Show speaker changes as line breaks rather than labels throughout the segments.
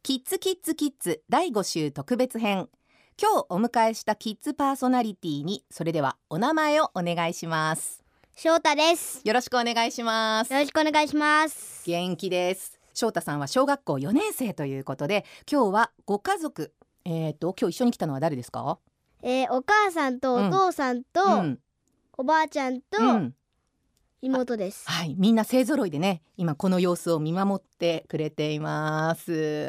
キッズキッズキッズ第5週特別編。今日お迎えしたキッズパーソナリティにそれではお名前をお願いします。
翔太です。
よろしくお願いします。
よろしくお願いします。
元気です。翔太さんは小学校4年生ということで、今日はご家族今日一緒に来たのは誰ですか？
お母さんとお父さんと、おばあちゃんと、妹です。
はい、みんな勢ぞろいでね、今この様子を見守ってくれています。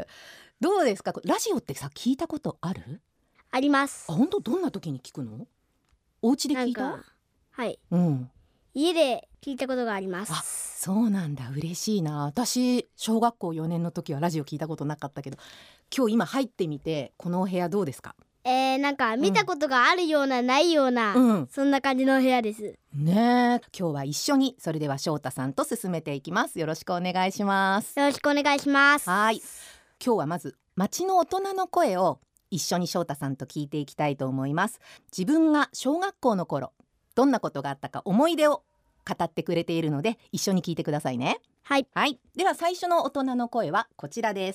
どうですか？ラジオってさ、聞いたことある？
あります。
本当？どんな時に聞くの？お家で聞いた？
はい、家で聞いたことがあります。
あ、そうなんだ。嬉しいな。私小学校4年の時はラジオ聞いたことなかったけど、今日今入ってみてこのお部屋どうですか？
なんか見たことがあるような、ないような、そんな感じのお部屋です
ね。今日は一緒にそれでは翔太さんと進めていきます。よろしくお願いします。
よろしくお願いします。
はい、今日はまず町の大人の声を一緒に翔太さんと聞いていきたいと思います。自分が小学校の頃どんなことがあったか思い出を語ってくれているので一緒に聞いてくださいね。
はい、
はい、では最初の大人の声はこちらです。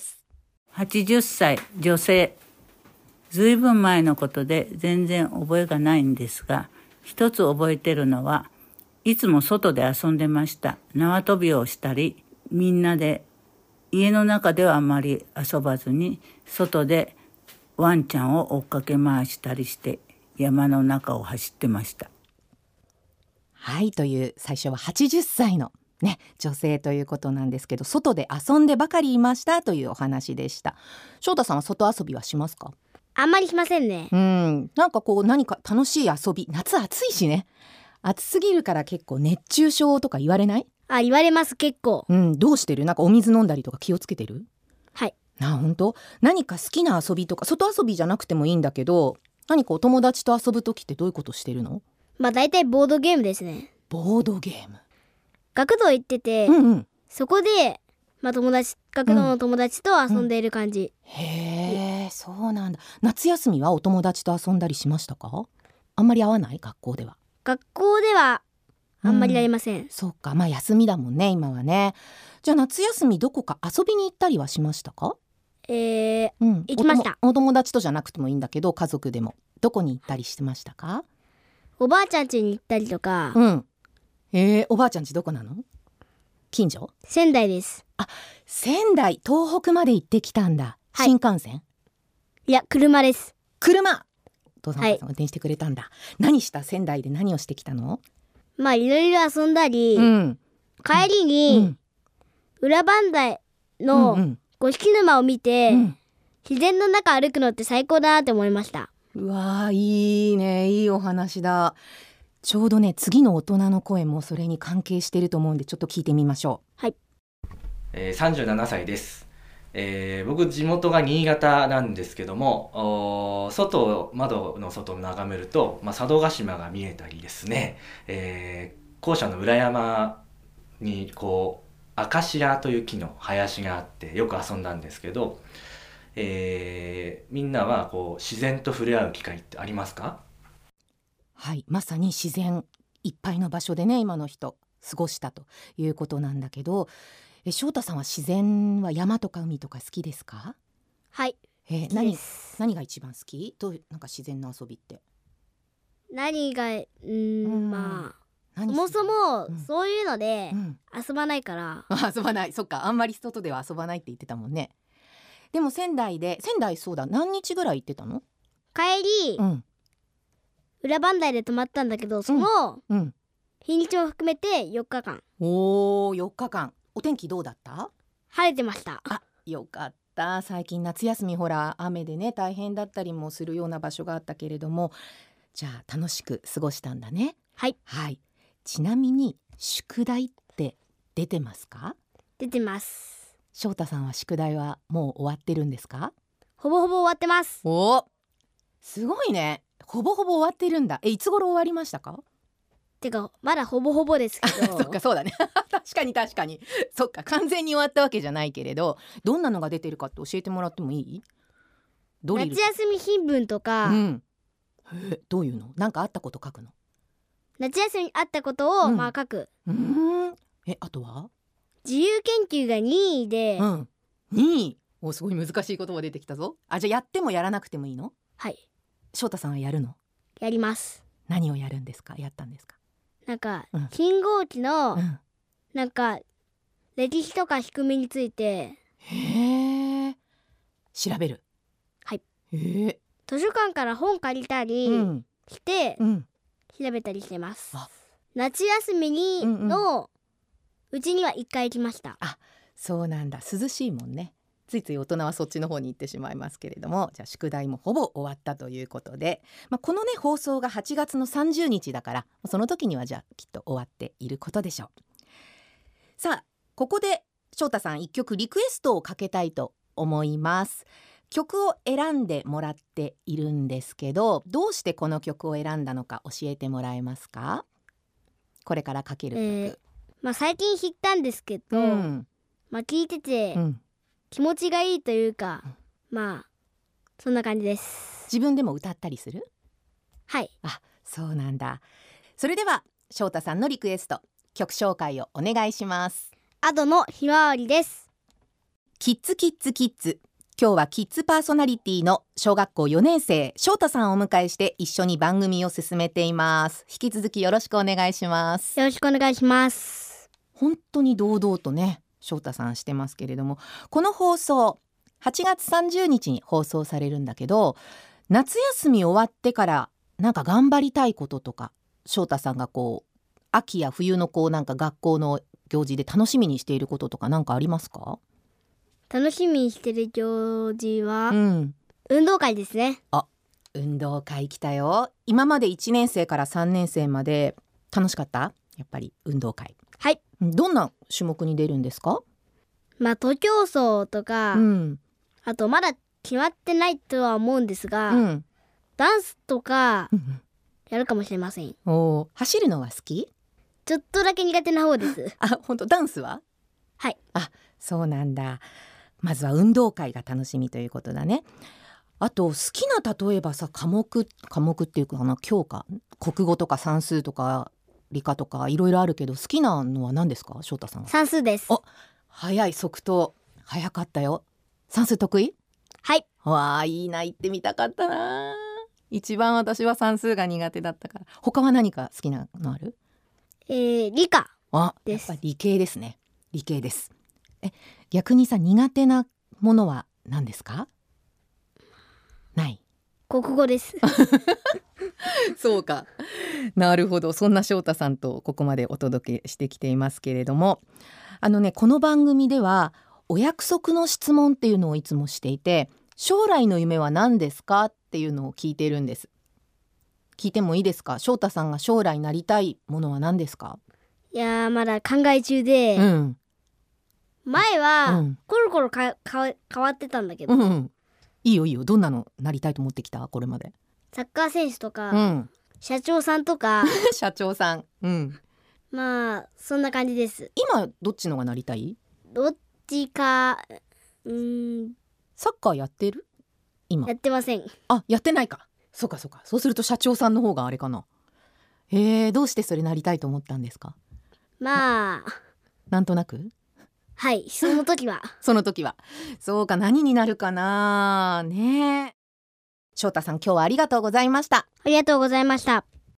80歳女性。ずいぶん前のことで全然覚えがないんですが、一つ覚えてるのは、いつも外で遊んでました。縄跳びをしたり、みんなで家の中ではあまり遊ばずに、外でワンちゃんを追っかけ回したりして山の中を走ってました。
はい、という最初は80歳のね、女性ということなんですけど、外で遊んでばかりいましたというお話でした。翔太さんは外遊びはしますか？
あんまりしませんね。
なんかこう何か楽しい遊び、夏暑いしね、暑すぎるから結構熱中症とか言われない？
言われます。結構。
どうしてる？なんかお水飲んだりとか気をつけてる？
はい。
本当？何か好きな遊びとか、外遊びじゃなくてもいいんだけど、何かお友達と遊ぶときってどういうことしてるの？
だいたいボードゲームですね。
ボードゲーム。
学童行ってて、そこで、学童の友達と遊んでいる感じ。
へー、そうなんだ。夏休みはお友達と遊んだりしましたか？あんまり会わない？学校では。
学校ではあんまりありません。
そうか、休みだもんね今はね。じゃあ夏休みどこか遊びに行ったりはしましたか？
行きました。
お友達とじゃなくてもいいんだけど、家族でもどこに行ったりしてましたか？
おばあちゃん家に行ったりとか。
おばあちゃん家どこなの？近所？
仙台です。
仙台、東北まで行ってきたんだ。新幹線？
いや、車です。
車。父さんお母さん運転してくれたんだ。何した？仙台で何をしてきたの？
いろいろ遊んだり、帰りに、裏磐梯の五色沼を見て、自然の中歩くのって最高だなって思いました。
うわー、いいね、いいお話だ。ちょうどね、次の大人の声もそれに関係していると思うんで、ちょっと聞いてみましょう。
はい。
37歳です。僕地元が新潟なんですけども、窓の外を眺めると、佐渡島が見えたりですね、校舎の裏山にアカシアという木の林があってよく遊んだんですけど、みんなは自然と触れ合う機会ってありますか？
はい、まさに自然いっぱいの場所でね、今の人過ごしたということなんだけど、翔太さんは自然は山とか海とか好きですか？
はい、
何が一番好き？なんか自然の遊びって
何がそもそもそういうので遊ばないから、
遊ばない。そっか、あんまり外では遊ばないって言ってたもんね。でも仙台そうだ、何日ぐらい行ってたの？
帰り、裏磐梯で泊まったんだけど、その日にちも含めて4日間。
4日間。お天気どうだった？
晴れてました。
よかった。最近夏休みほら雨でね大変だったりもするような場所があったけれども、じゃあ楽しく過ごしたんだね。
はい、
ちなみに宿題って出てますか？
出てます。
翔太さんは宿題はもう終わってるんですか？
ほぼほぼ終わってます。
すごいね。ほぼほぼ終わってるんだ。いつ頃終わりましたか？
てかまだほぼほぼですけど
そっか、そうだね確かにそっか、完全に終わったわけじゃないけれど、どんなのが出てるかって教えてもらってもいい？
夏休み新聞とか、
どういうの？なんかあったこと書くの？
夏休みにあったことを書く。
あとは
自由研究が2位で、
2位すごい難しい言葉出てきたぞ。じゃあやってもやらなくてもいいの？
はい。
翔太さんはやるの？
やります。
何をやるんですか？やったんですか？
なんか、信号機の、なんか歴史とか仕組みについて
調べる。
はい。図書館から本借りたりして、調べたりしてます。夏休みのうちには1回行きました。
そうなんだ。涼しいもんね。ついつい大人はそっちの方に行ってしまいますけれども、じゃあ宿題もほぼ終わったということで、このね放送が8月の30日だから、その時にはじゃあきっと終わっていることでしょう。さあここで翔太さん1曲リクエストをかけたいと思います。曲を選んでもらっているんですけど、どうしてこの曲を選んだのか教えてもらえますか？これからかける曲、
最近知ったんですけど、聞いてて、気持ちがいいというか、そんな感じです。
自分でも歌ったりする？
はい。
そうなんだ。それでは翔太さんのリクエスト、曲紹介をお願いします。
アドのひまわりです。
キッズキッズキッズ。今日はキッズパーソナリティの小学校4年生翔太さんをお迎えして一緒に番組を進めています。引き続きよろしくお願いします。
よろしくお願いします。
本当に堂々とね翔太さんしてますけれども、この放送8月30日に放送されるんだけど、夏休み終わってからなんか頑張りたいこととか、翔太さんが秋や冬のなんか学校の行事で楽しみにしていることとか何かありますか？
楽しみにしてる行事は、運動会ですね。
運動会来たよ。今まで1年生から3年生まで楽しかった？やっぱり運動会。
はい。
どんな種目に出るんですか？
徒競走とか、あとまだ決まってないとは思うんですが、ダンスとかやるかもしれません。
走るのは好き？
ちょっとだけ苦手な方です。
本当？ダンスは？
はい。
そうなんだ。まずは運動会が楽しみということだね。あと好きな、例えばさ、科目っていうか教科、国語とか算数とか理科とかいろいろあるけど、好きなのは何ですか？翔太さんは。
算数です。
早い。即答。早かったよ。算数得意？
はい。
わあ、いいな。行ってみたかったな。一番私は算数が苦手だったから。他は何か好きなのある？
理科です。
やっぱ理系ですね。理系です。逆にさ、苦手なものは何ですか？ない？
国語です。
そうか。なるほど。そんな翔太さんとここまでお届けしてきていますけれども、この番組ではお約束の質問っていうのをいつもしていて、将来の夢は何ですかっていうのを聞いているんです。聞いてもいいですか？翔太さんが将来なりたいものは何ですか？
いやまだ考え中で、前はコロコロ変わってたんだけど、
いいよ。どんなのなりたいと思ってきた？これまで。
サッカー選手とか、社長さんとか
社長さん。
そんな感じです。
今どっちのがなりたい？
どっちか
サッカーやってる？今
やってません。
やってないか。そうか。そうすると社長さんの方があれかな。どうしてそれなりたいと思ったんですか？
なん
となく。
はい、その時は
そうか。何になるかなね。翔太さん、今日はありがとうございました。
ありがとうございました。